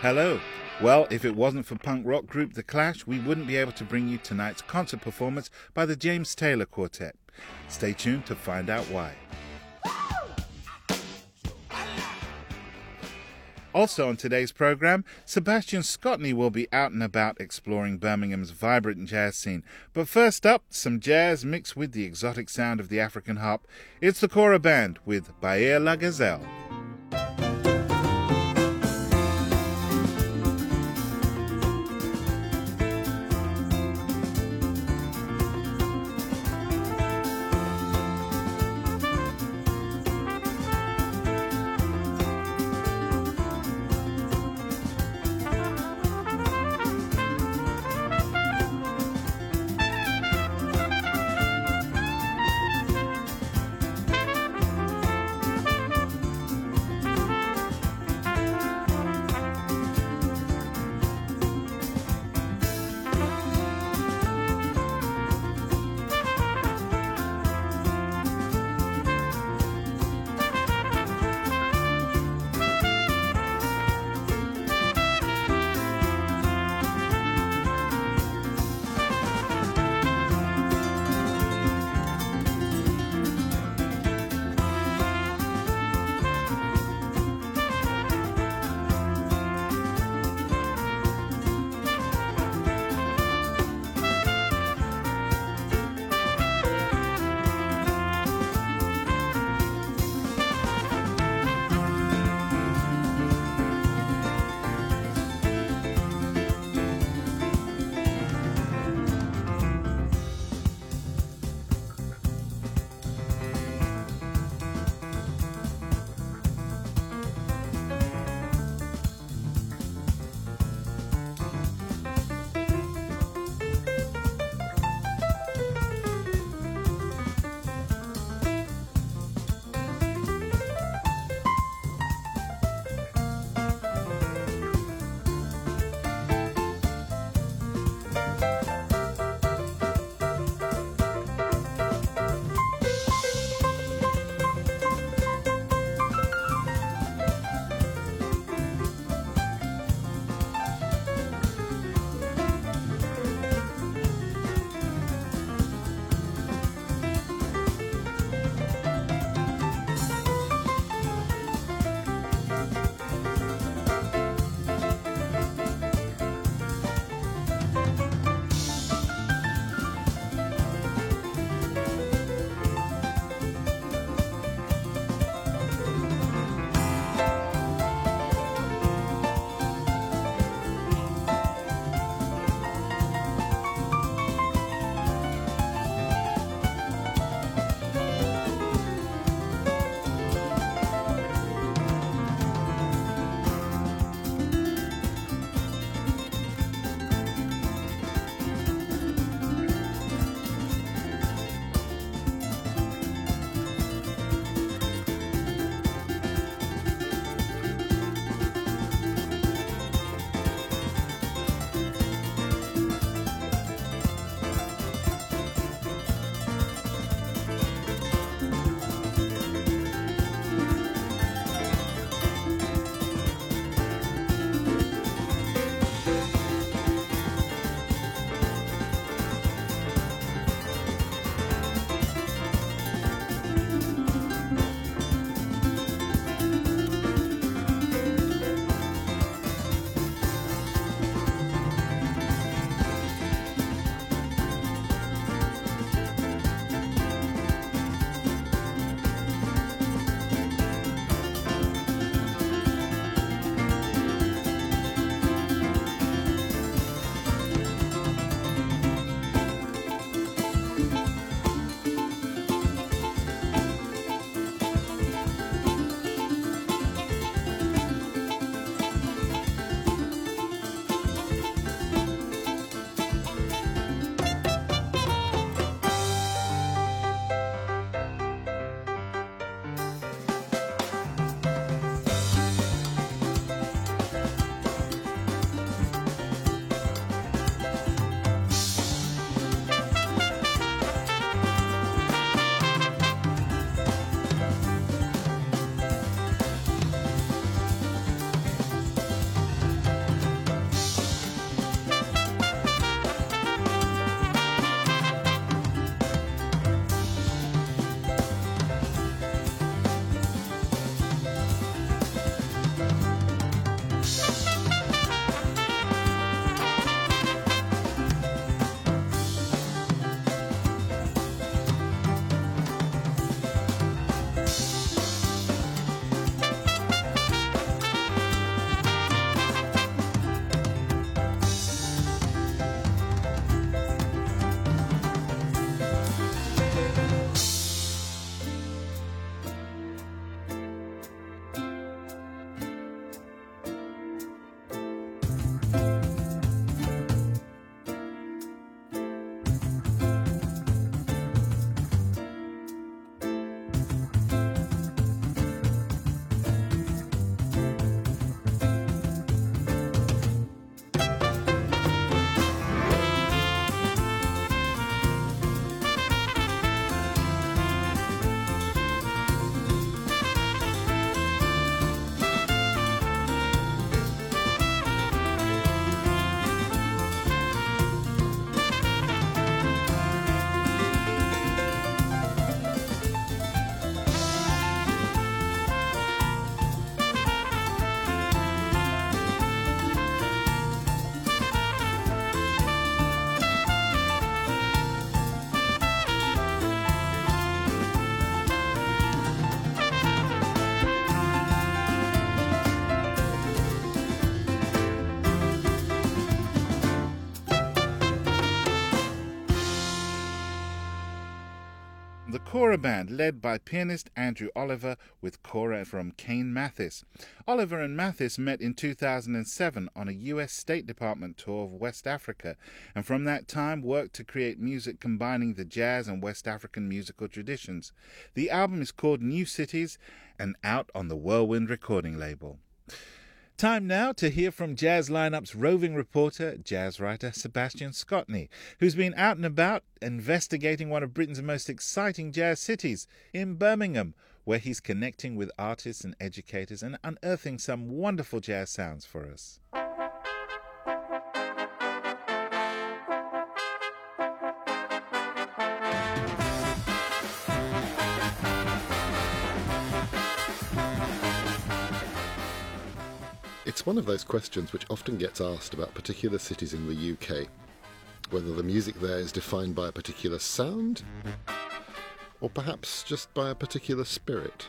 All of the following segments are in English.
Hello. Well, if it wasn't for punk rock group The Clash, we wouldn't be able to bring you tonight's concert performance by the James Taylor Quartet. Stay tuned to find out why. Also on today's program, Sebastian Scotney will be out and about exploring Birmingham's vibrant jazz scene. But first up, some jazz mixed with the exotic sound of the African harp. It's the Kora Band with Bayer La Gazelle. Kora band led by pianist Andrew Oliver with kora from Kane Mathis. Oliver and Mathis met in 2007 on a US State Department tour of West Africa, and from that time worked to create music combining the jazz and West African musical traditions. The album is called New Cities and out on the Whirlwind recording label. Time now to hear from Jazz Lineup's roving reporter, jazz writer Sebastian Scotney, who's been out and about investigating one of Britain's most exciting jazz cities, in Birmingham, where he's connecting with artists and educators and unearthing some wonderful jazz sounds for us. It's one of those questions which often gets asked about particular cities in the UK, whether the music there is defined by a particular sound, or perhaps just by a particular spirit.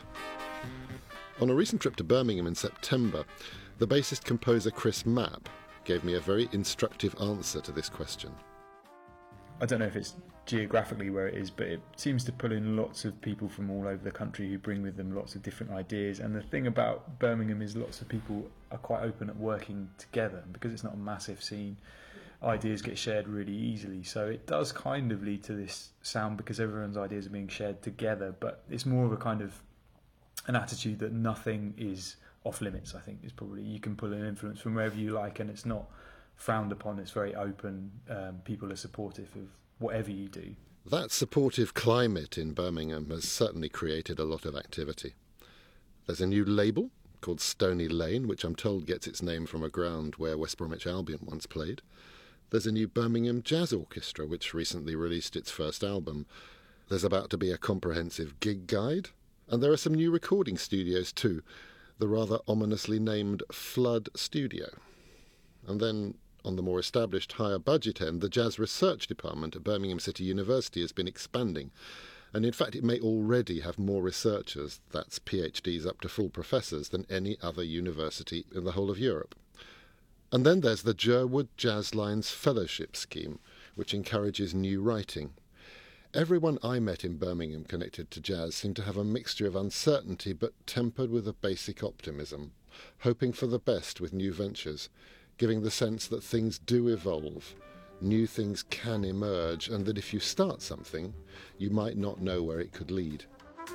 On a recent trip to Birmingham in September, the bassist-composer Chris Mapp gave me a very instructive answer to this question. I don't know if it's geographically where it is, but it seems to pull in lots of people from all over the country who bring with them lots of different ideas. And the thing about Birmingham is lots of people are quite open at working together. Because it's not a massive scene, ideas get shared really easily. So it does kind of lead to this sound because everyone's ideas are being shared together. But it's more of a kind of an attitude that nothing is off limits, I think. Is probably, you can pull an influence from wherever you like and it's not frowned upon. It's very open. People are supportive of whatever you do. That supportive climate in Birmingham has certainly created a lot of activity. There's a new label called Stony Lane, which I'm told gets its name from a ground where West Bromwich Albion once played. There's a new Birmingham Jazz Orchestra, which recently released its first album. There's about to be a comprehensive gig guide. And there are some new recording studios too, the rather ominously named Flood Studio. And then, on the more established higher budget end, the Jazz Research Department at Birmingham City University has been expanding. And in fact, it may already have more researchers, that's PhDs up to full professors, than any other university in the whole of Europe. And then there's the Jerwood Jazz Lines Fellowship Scheme, which encourages new writing. Everyone I met in Birmingham connected to jazz seemed to have a mixture of uncertainty but tempered with a basic optimism, hoping for the best with new ventures, giving the sense that things do evolve, new things can emerge, and that if you start something, you might not know where it could lead.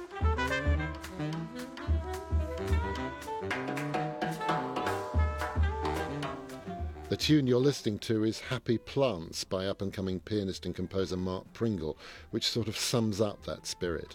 The tune you're listening to is Happy Plants by up-and-coming pianist and composer Mark Pringle, which sort of sums up that spirit.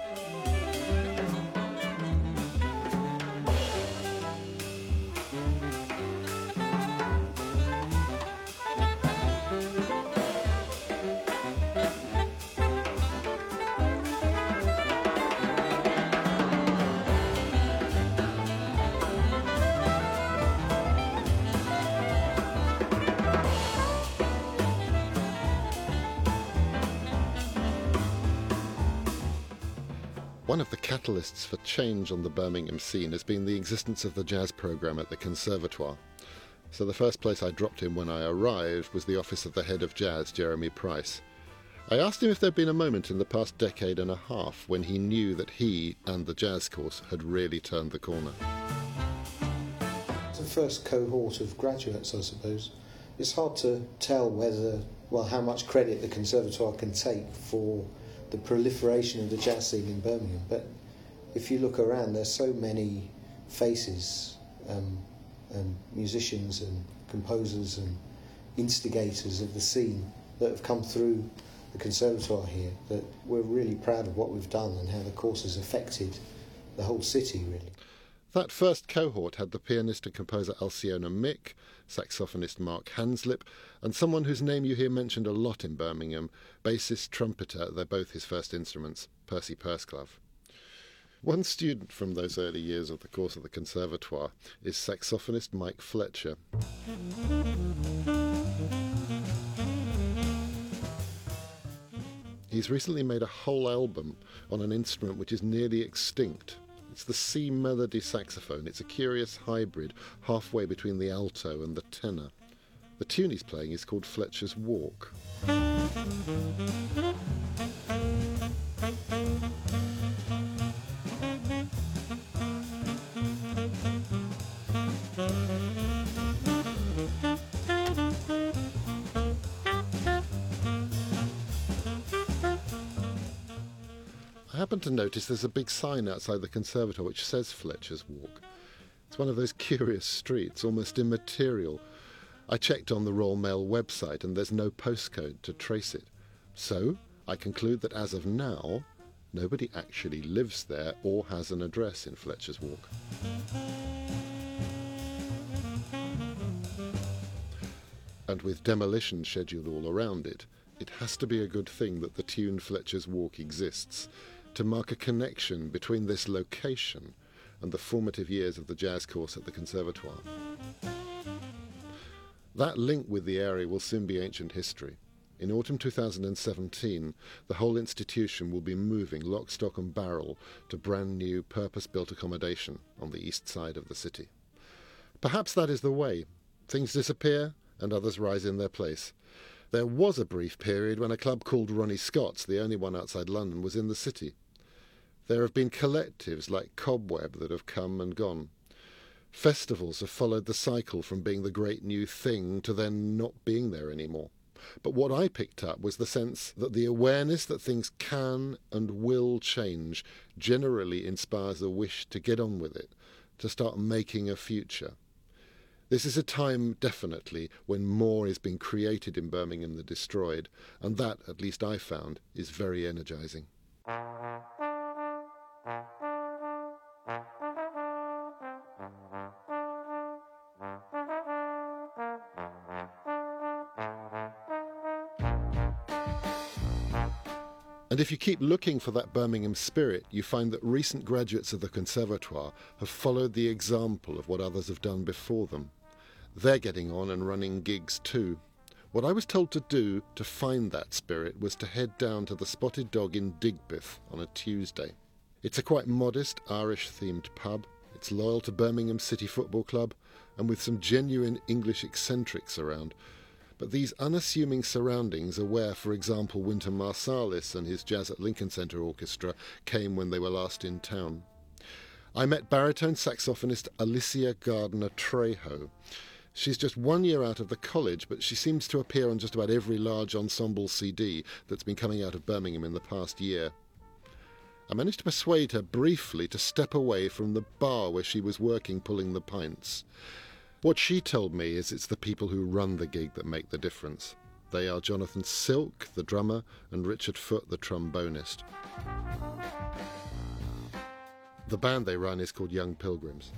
One of the catalysts for change on the Birmingham scene has been the existence of the jazz programme at the Conservatoire. So the first place I dropped in when I arrived was the office of the head of jazz, Jeremy Price. I asked him if there'd been a moment in the past decade and a half when he knew that he and the jazz course had really turned the corner. The first cohort of graduates, I suppose. It's hard to tell how much credit the Conservatoire can take for the proliferation of the jazz scene in Birmingham, but if you look around, there's so many faces, and musicians and composers and instigators of the scene that have come through the Conservatoire here, that we're really proud of what we've done and how the course has affected the whole city, really. That first cohort had the pianist and composer Alciona Mick, saxophonist Mark Hanslip, and someone whose name you hear mentioned a lot in Birmingham, bassist, trumpeter, they're both his first instruments, Percy Pursglove. One student from those early years of the course of the Conservatoire is saxophonist Mike Fletcher. He's recently made a whole album on an instrument which is nearly extinct. It's the C melody saxophone. It's a curious hybrid, halfway between the alto and the tenor. The tune he's playing is called Fletcher's Walk. I happen to notice there's a big sign outside the conservatoire which says Fletcher's Walk. It's one of those curious streets, almost immaterial. I checked on the Royal Mail website and there's no postcode to trace it. So I conclude that as of now, nobody actually lives there or has an address in Fletcher's Walk. And with demolition scheduled all around it, it has to be a good thing that the tune Fletcher's Walk exists, to mark a connection between this location and the formative years of the jazz course at the Conservatoire. That link with the area will soon be ancient history. In autumn 2017, the whole institution will be moving lock, stock and barrel to brand new purpose-built accommodation on the east side of the city. Perhaps that is the way. Things disappear and others rise in their place. There was a brief period when a club called Ronnie Scott's, the only one outside London, was in the city. There have been collectives like Cobweb that have come and gone. Festivals have followed the cycle from being the great new thing to then not being there anymore. But what I picked up was the sense that the awareness that things can and will change generally inspires a wish to get on with it, to start making a future. This is a time, definitely, when more is being created in Birmingham than destroyed, and that, at least I found, is very energising. And if you keep looking for that Birmingham spirit, you find that recent graduates of the Conservatoire have followed the example of what others have done before them. They're getting on and running gigs too. What I was told to do to find that spirit was to head down to the Spotted Dog in Digbeth on a Tuesday. It's a quite modest Irish-themed pub. It's loyal to Birmingham City Football Club and with some genuine English eccentrics around. But these unassuming surroundings are where, for example, Wynton Marsalis and his Jazz at Lincoln Center Orchestra came when they were last in town. I met baritone saxophonist Alicia Gardner-Trejo. She's just 1 year out of the college, but she seems to appear on just about every large ensemble CD that's been coming out of Birmingham in the past year. I managed to persuade her briefly to step away from the bar where she was working pulling the pints. What she told me is it's the people who run the gig that make the difference. They are Jonathan Silk, the drummer, and Richard Foote, the trombonist. The band they run is called Young Pilgrims.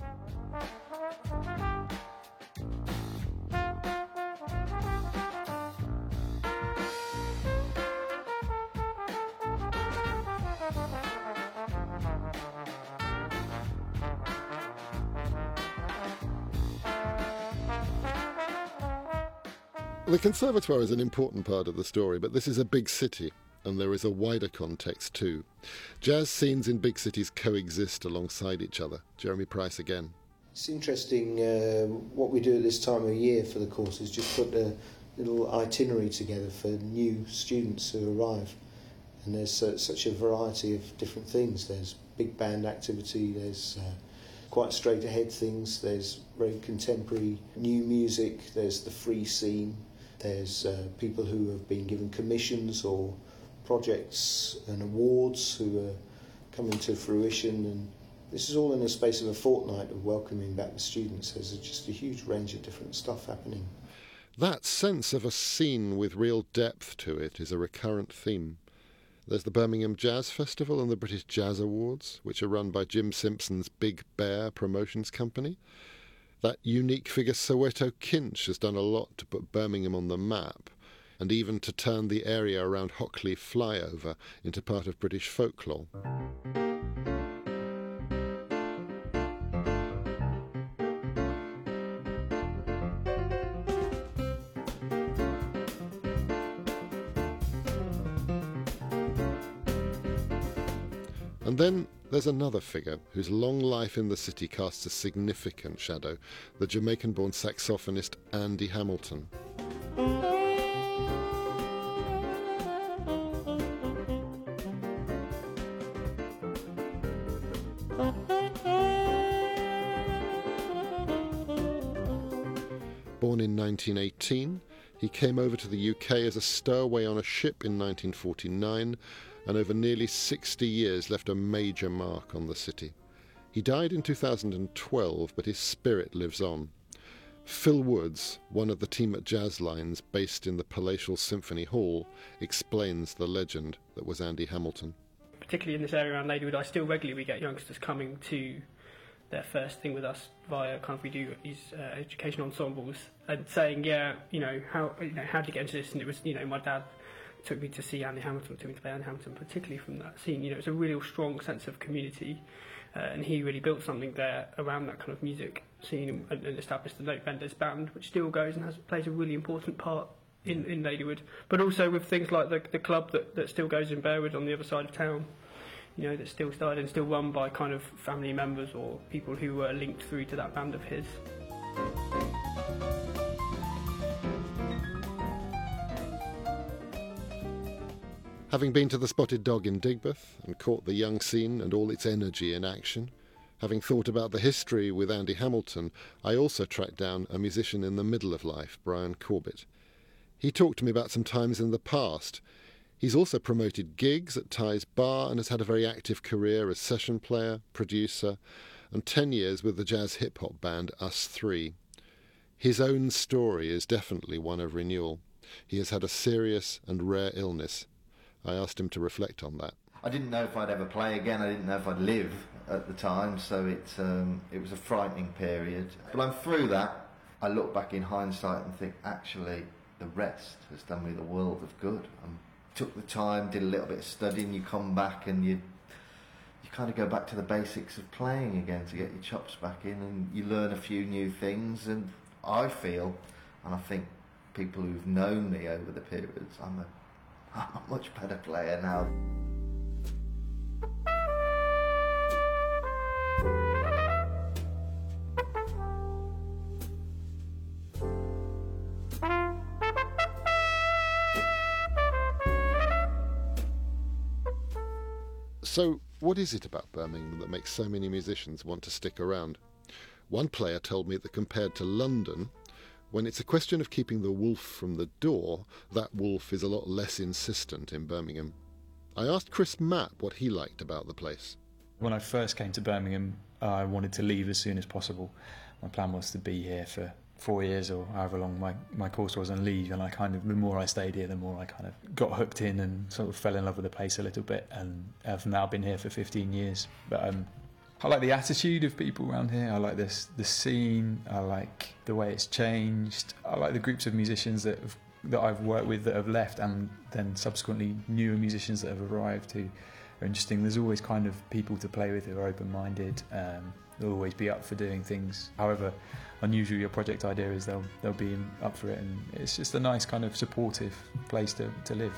The Conservatoire is an important part of the story, but this is a big city, and there is a wider context too. Jazz scenes in big cities coexist alongside each other. Jeremy Price again. It's interesting, what we do at this time of year for the course is just put a little itinerary together for new students who arrive. And there's such a variety of different things. There's big band activity, there's quite straight ahead things, there's very contemporary new music, there's the free scene, there's people who have been given commissions or projects and awards who are coming to fruition, and this is all in the space of a fortnight of welcoming back the students. There's just a huge range of different stuff happening. That sense of a scene with real depth to it is a recurrent theme. There's the Birmingham Jazz Festival and the British Jazz Awards, which are run by Jim Simpson's Big Bear Promotions Company. That unique figure Soweto Kinch has done a lot to put Birmingham on the map, and even to turn the area around Hockley Flyover into part of British folklore. And then there's another figure whose long life in the city casts a significant shadow, the Jamaican-born saxophonist Andy Hamilton. Born in 1918, he came over to the UK as a stowaway on a ship in 1949 and over nearly 60 years left a major mark on the city. He died in 2012, but his spirit lives on. Phil Woods, one of the team at Jazzlines based in the Palatial Symphony Hall, explains the legend that was Andy Hamilton. Particularly in this area around Ladywood, I still regularly get youngsters coming to their first thing with us via we do these education ensembles and saying, how did you get into this? And it was, my dad took me to see Andy Hamilton, took me to play Andy Hamilton, particularly from that scene. It's a real strong sense of community, and he really built something there around that kind of music scene and established the Note Benders band, which still goes and plays a really important part in Ladywood. But also with things like the club that still goes in Bearwood on the other side of town, that's still started and still run by kind of family members or people who were linked through to that band of his. Having been to the Spotted Dog in Digbeth and caught the young scene and all its energy in action, having thought about the history with Andy Hamilton, I also tracked down a musician in the middle of life, Brian Corbett. He talked to me about some times in the past. He's also promoted gigs at Ty's Bar and has had a very active career as session player, producer, and 10 years with the jazz hip-hop band Us Three. His own story is definitely one of renewal. He has had a serious and rare illness. I asked him to reflect on that. I didn't know if I'd ever play again. I didn't know if I'd live at the time, so it was a frightening period. But I'm through that. I look back in hindsight and think, actually, the rest has done me the world of good. Took the time, did a little bit of studying, you come back and you kind of go back to the basics of playing again to get your chops back in, and you learn a few new things. And I feel, and I think people who've known me over the periods, I'm a much better player now. So, what is it about Birmingham that makes so many musicians want to stick around? One player told me that compared to London, when it's a question of keeping the wolf from the door, that wolf is a lot less insistent in Birmingham. I asked Chris Mapp what he liked about the place. When I first came to Birmingham, I wanted to leave as soon as possible. My plan was to be here for 4 years or however long my course was and leave, and the more I stayed here, the more I kind of got hooked in and sort of fell in love with the place a little bit, and I've now been here for 15 years. But I like the attitude of people around here. I like the scene. I like the way it's changed. I like the groups of musicians that I've worked with that have left, and then subsequently newer musicians that have arrived who are interesting. There's always kind of people to play with who are open-minded. They'll always be up for doing things. However unusual your project idea is, they'll be up for it, and it's just a nice kind of supportive place to live.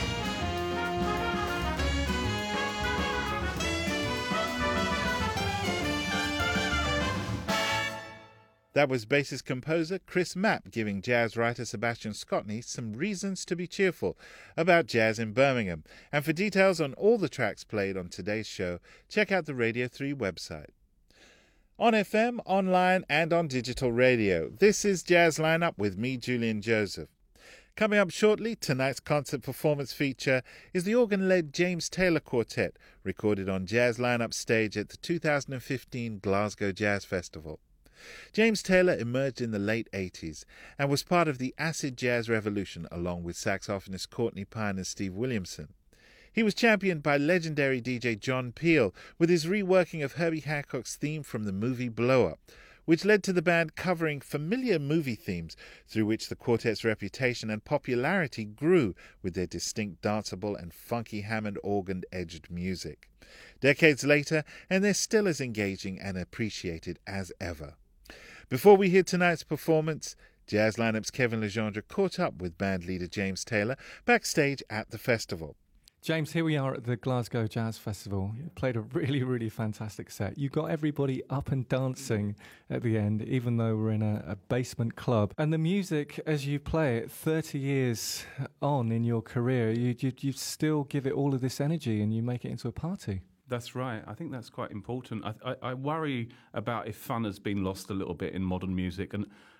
That was bassist-composer Chris Mapp giving jazz writer Sebastian Scotney some reasons to be cheerful about jazz in Birmingham. And for details on all the tracks played on today's show, check out the Radio 3 website. On FM, online and on digital radio, this is Jazz Lineup with me, Julian Joseph. Coming up shortly, tonight's concert performance feature is the organ-led James Taylor Quartet, recorded on Jazz Lineup stage at the 2015 Glasgow Jazz Festival. James Taylor emerged in the late 80s and was part of the acid jazz revolution along with saxophonist Courtney Pine and Steve Williamson. He was championed by legendary DJ John Peel with his reworking of Herbie Hancock's theme from the movie Blow Up, which led to the band covering familiar movie themes, through which the quartet's reputation and popularity grew with their distinct danceable and funky Hammond organ-edged music. Decades later, and they're still as engaging and appreciated as ever. Before we hear tonight's performance, Jazz Lineup's Kevin Legendre caught up with band leader James Taylor backstage at the festival. James, here we are at the Glasgow Jazz Festival. You played a really, really fantastic set. You got everybody up and dancing at the end, even though we're in a basement club. And the music, as you play it, 30 years on in your career, you still give it all of this energy and you make it into a party. That's right. I think that's quite important. I worry about if fun has been lost a little bit in modern music, and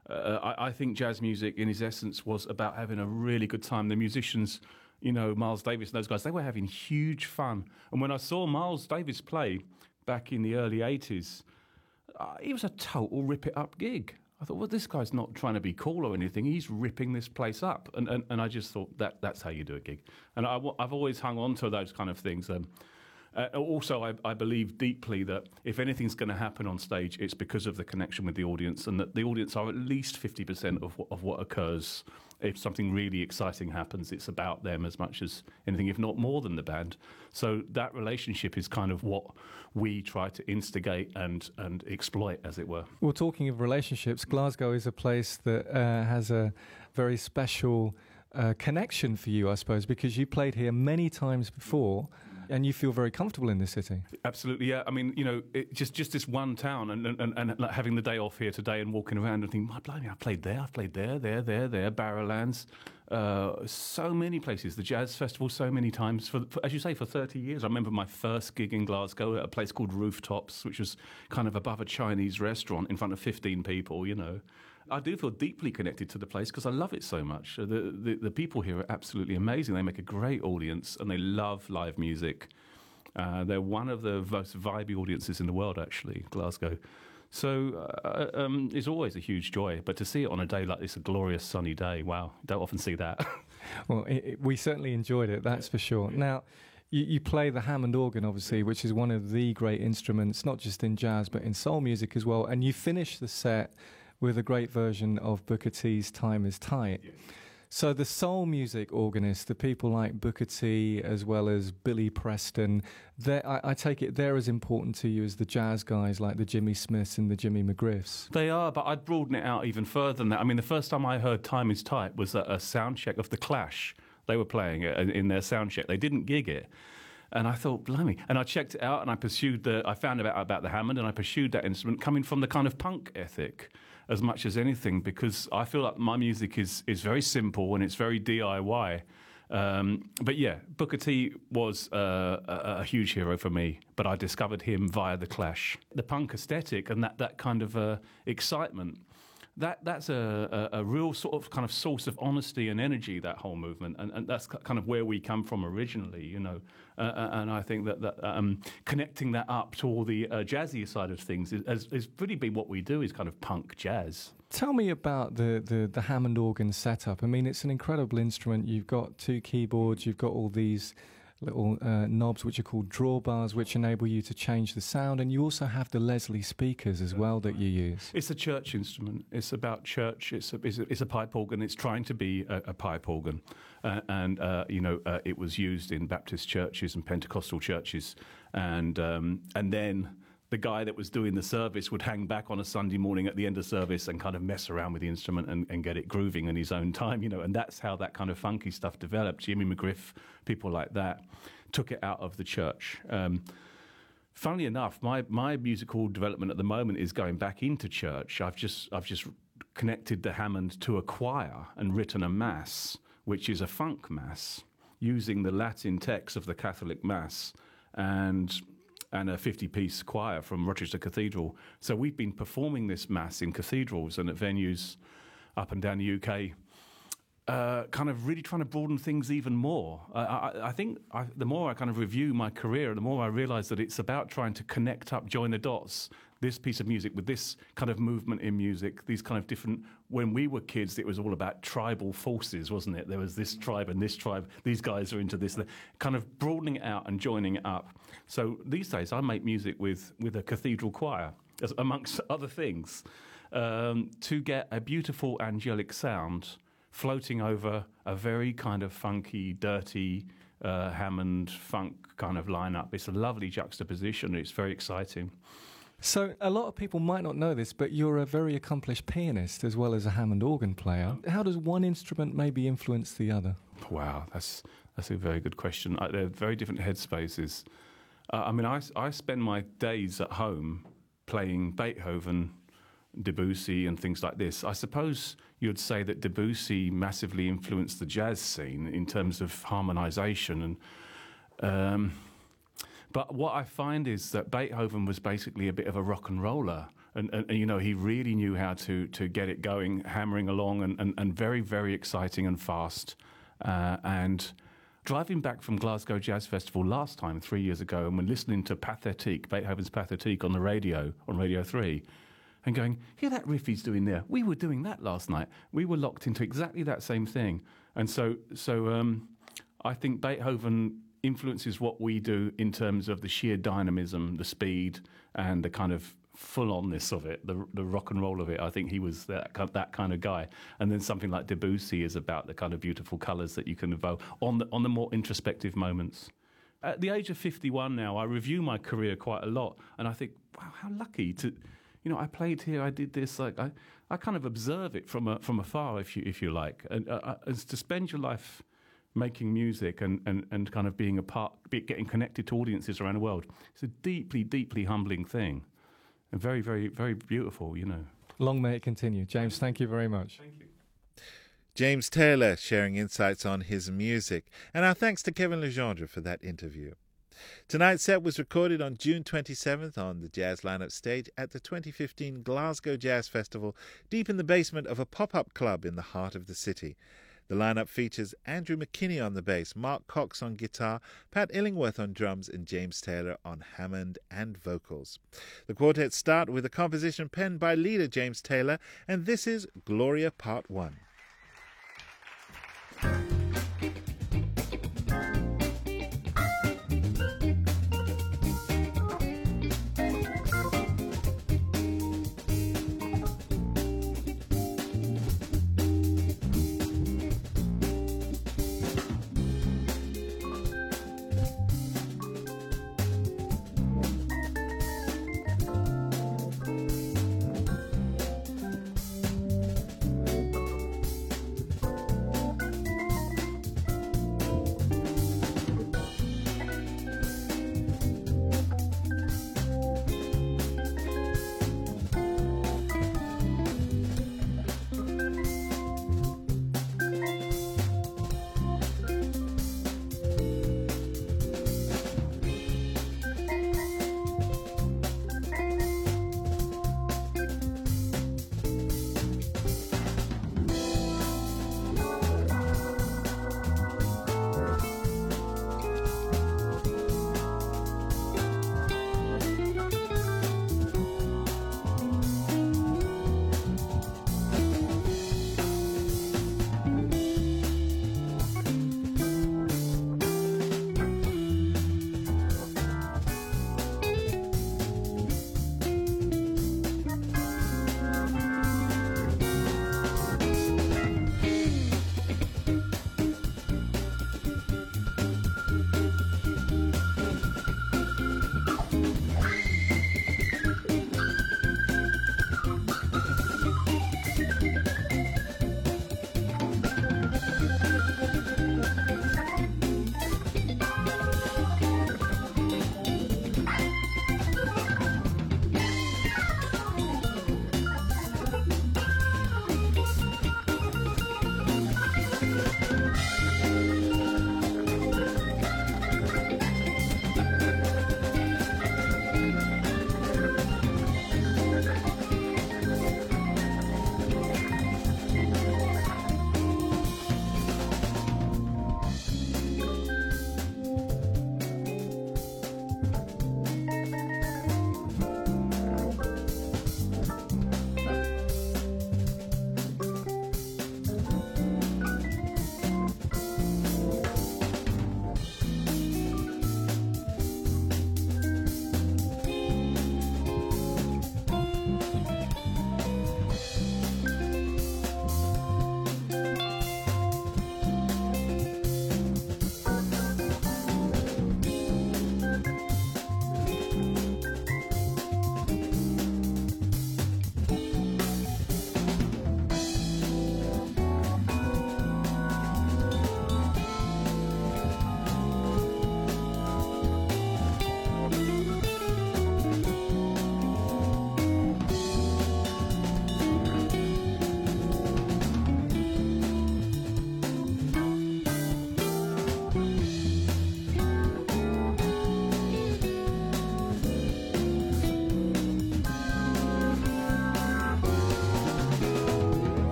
I think jazz music, in its essence, was about having a really good time. The musicians, Miles Davis and those guys, they were having huge fun. And when I saw Miles Davis play back in the early 80s, it was a total rip-it-up gig. I thought, well, this guy's not trying to be cool or anything. He's ripping this place up. And I just thought that's how you do a gig. And I've always hung on to those kind of things. Also, I believe deeply that if anything's going to happen on stage, it's because of the connection with the audience, and that the audience are at least 50% of what occurs. If something really exciting happens, it's about them as much as anything, if not more than the band. So that relationship is kind of what we try to instigate and exploit, as it were. Well, talking of relationships, Glasgow is a place that has a very special connection for you, I suppose, because you played here many times before. And you feel very comfortable in this city? Absolutely, yeah. I mean, just this one town, and like having the day off here today and walking around and thinking, my blimey, I've played there, Barrowlands, so many places. The Jazz Festival, so many times. For as you say, for 30 years. I remember my first gig in Glasgow at a place called Rooftops, which was kind of above a Chinese restaurant in front of 15 people, I do feel deeply connected to the place because I love it so much. The people here are absolutely amazing. They make a great audience and they love live music. They're one of the most vibey audiences in the world, actually, Glasgow. So it's always a huge joy. But to see it on a day like this, a glorious sunny day, wow, don't often see that. Well, we certainly enjoyed it, that's for sure. Now, you play the Hammond organ, obviously, which is one of the great instruments, not just in jazz, but in soul music as well. And you finish the set with a great version of Booker T's Time Is Tight. Yes. So the soul music organists, the people like Booker T as well as Billy Preston, I take it they're as important to you as the jazz guys like the Jimmy Smiths and the Jimmy McGriffs. They are, but I'd broaden it out even further than that. I mean, the first time I heard Time Is Tight was at a sound check of The Clash. They were playing it in their sound check. They didn't gig it. And I thought, blimey. And I checked it out and I found out about the Hammond and I pursued that instrument coming from the kind of punk ethic as much as anything, because I feel like my music is very simple and it's very DIY. But yeah, Booker T was a huge hero for me, but I discovered him via The Clash. The punk aesthetic and that kind of excitement, that's a real sort of kind of source of honesty and energy, that whole movement, and that's kind of where we come from originally, and I think that connecting that up to all the jazzy side of things is really been what we do, is kind of punk jazz. Tell me about the Hammond organ setup. I mean, it's an incredible instrument. You've got 2 keyboards, you've got all these little knobs which are called drawbars, which enable you to change the sound, and you also have the Leslie speakers as well that you use. It's a church instrument. It's about church. It's a pipe organ. It's trying to be a pipe organ, and it was used in Baptist churches and Pentecostal churches, and then the guy that was doing the service would hang back on a Sunday morning at the end of service and kind of mess around with the instrument and get it grooving in his own time, and that's how that kind of funky stuff developed. Jimmy McGriff, people like that, took it out of the church. Funnily enough, my musical development at the moment is going back into church. I've just connected the Hammond to a choir and written a mass, which is a funk mass, using the Latin text of the Catholic Mass and a 50-piece choir from Rochester Cathedral. So we've been performing this mass in cathedrals and at venues up and down the UK, kind of really trying to broaden things even more. I think the more I kind of review my career, the more I realise that it's about trying to connect up, join the dots, this piece of music with this kind of movement in music, these kind of different... When we were kids, it was all about tribal forces, wasn't it? There was this tribe and this tribe, these guys are into this, kind of broadening it out and joining it up. So these days, I make music with a cathedral choir, amongst other things, to get a beautiful angelic sound floating over a very kind of funky, dirty Hammond funk kind of lineup. It's a lovely juxtaposition. It's very exciting. So a lot of people might not know this, but you're a very accomplished pianist as well as a Hammond organ player. How does one instrument maybe influence the other? Wow, that's a very good question. They're very different headspaces. I spend my days at home playing Beethoven, Debussy and things like this. I suppose you'd say that Debussy massively influenced the jazz scene in terms of harmonisation and... But what I find is that Beethoven was basically a bit of a rock and roller, And you know, he really knew how to get it going, hammering along, and very, very exciting and fast. And driving back from Glasgow Jazz Festival last time, 3 years ago, and when listening to Pathétique, Beethoven's Pathétique on the radio, on Radio 3, and going, hear that riff he's doing there? We were doing that last night. We were locked into exactly that same thing. And so I think Beethoven influences what we do in terms of the sheer dynamism, the speed, and the kind of full-onness of it, the rock and roll of it. I think he was that kind of guy. And then something like Debussy is about the kind of beautiful colours that you can evoke on the more introspective moments. At the age of 51 now, I review my career quite a lot, and I think, wow, how lucky to, you know, I played here, I did this. Like I kind of observe it from afar, if you like, and as to spend your life making music and kind of being a part, getting connected to audiences around the world. It's a deeply, deeply humbling thing. And very, very, very beautiful, you know. Long may it continue. James, thank you very much. Thank you. James Taylor sharing insights on his music. And our thanks to Kevin Legendre for that interview. Tonight's set was recorded on June 27th on the Jazz Lineup stage at the 2015 Glasgow Jazz Festival, deep in the basement of a pop-up club in the heart of the city. The lineup features Andrew McKinney on the bass, Mark Cox on guitar, Pat Illingworth on drums, and James Taylor on Hammond and vocals. The quartet start with a composition penned by leader James Taylor, and this is Gloria Part 1.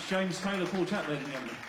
James Taylor Quartet, ladies and gentlemen.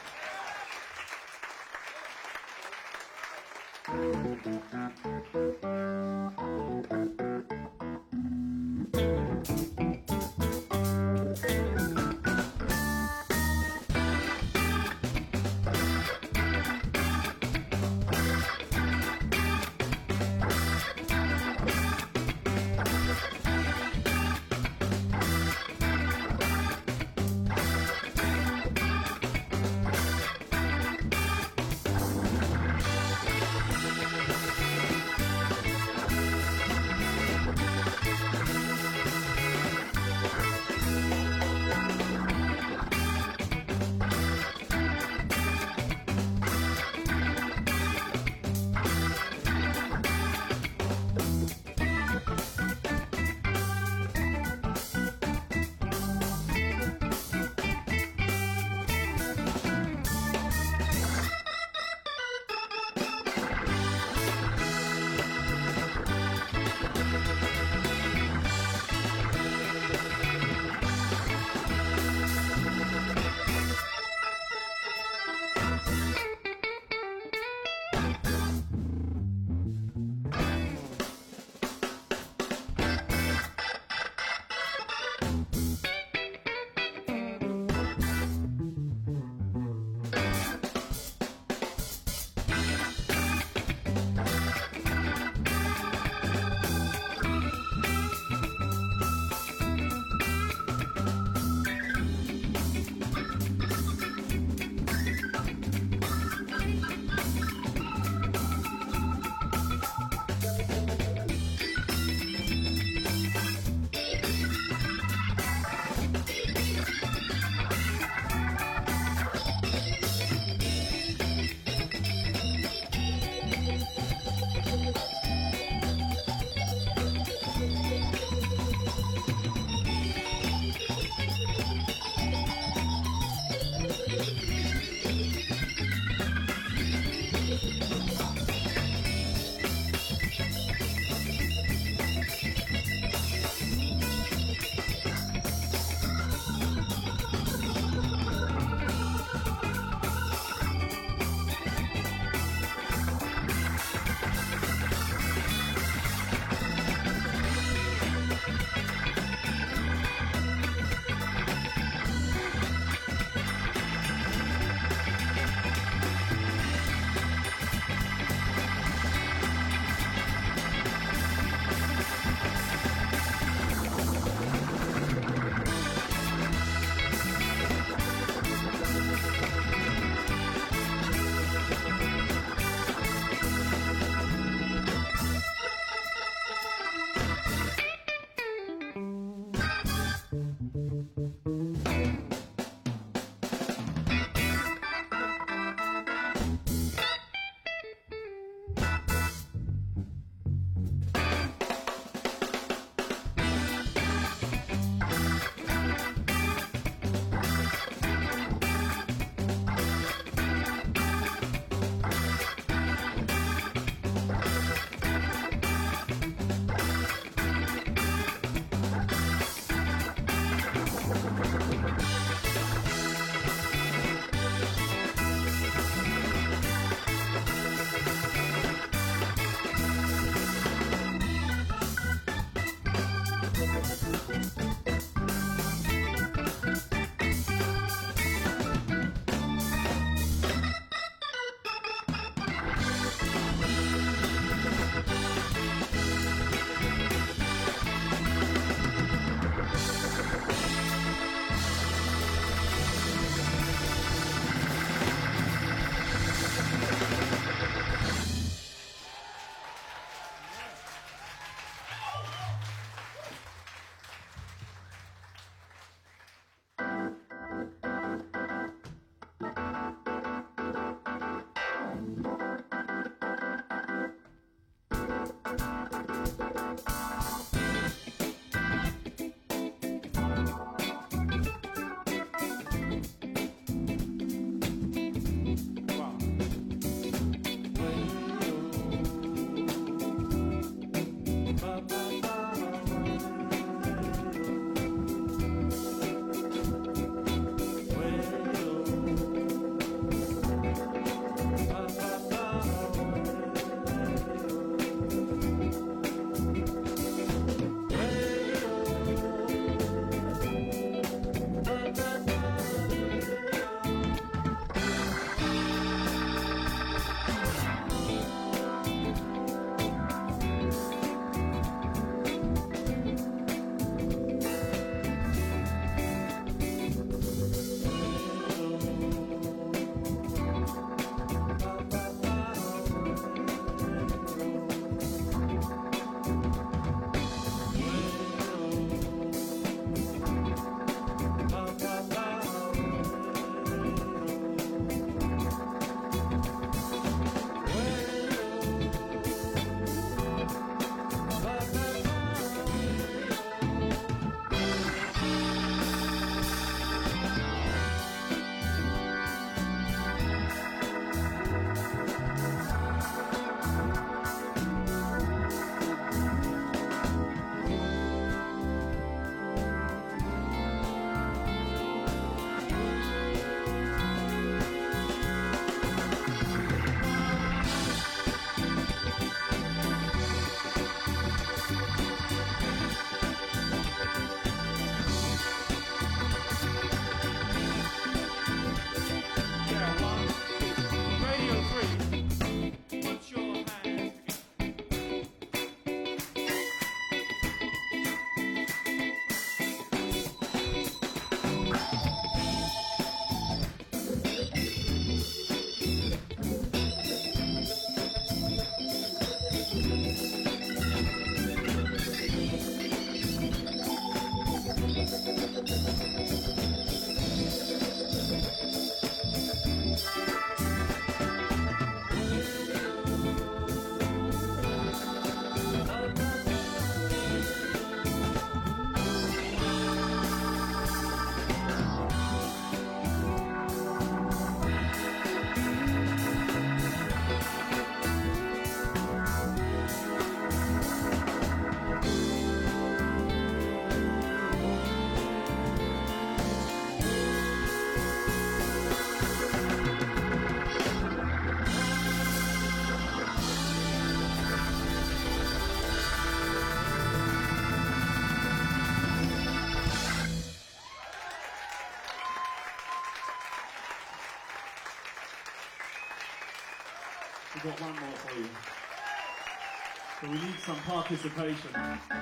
We've got one more for you. So we need some participation.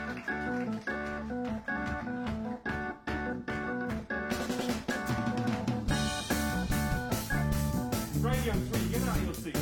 Radio 3, get out of your seats.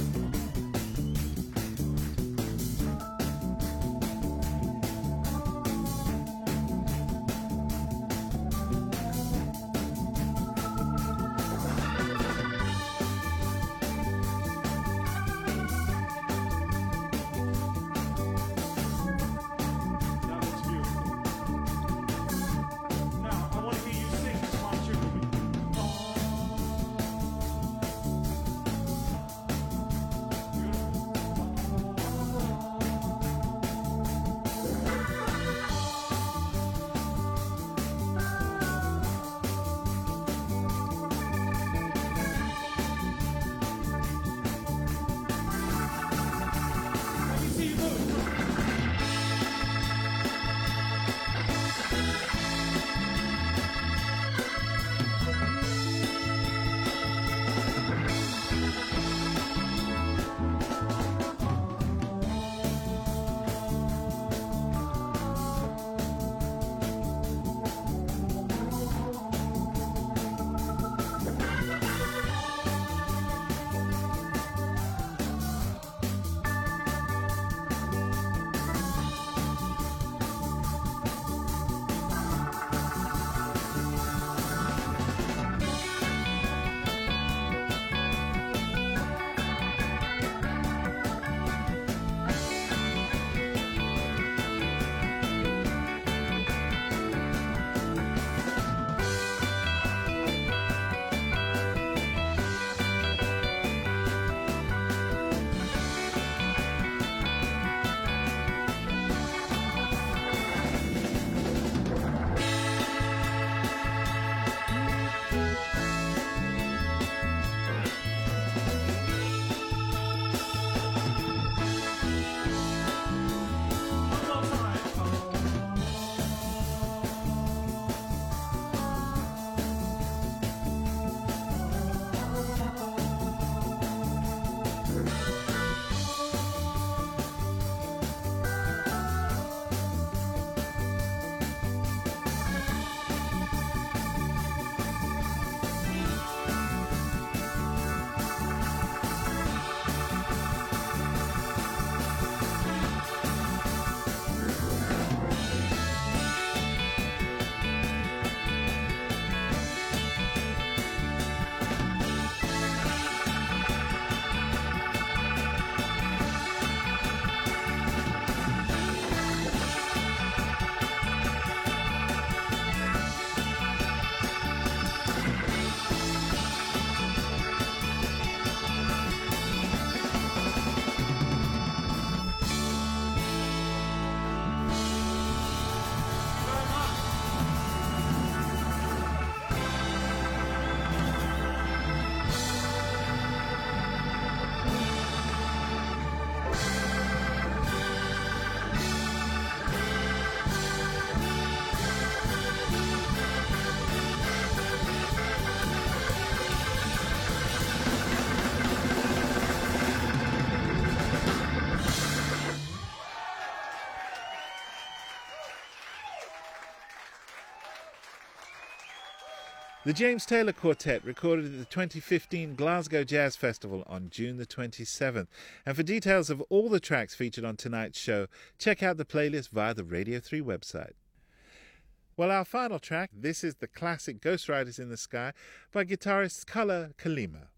The James Taylor Quartet recorded at the 2015 Glasgow Jazz Festival on June the 27th. And for details of all the tracks featured on tonight's show, check out the playlist via the Radio 3 website. Well, our final track, this is the classic Ghost Riders in the Sky by guitarist Kala Kalima.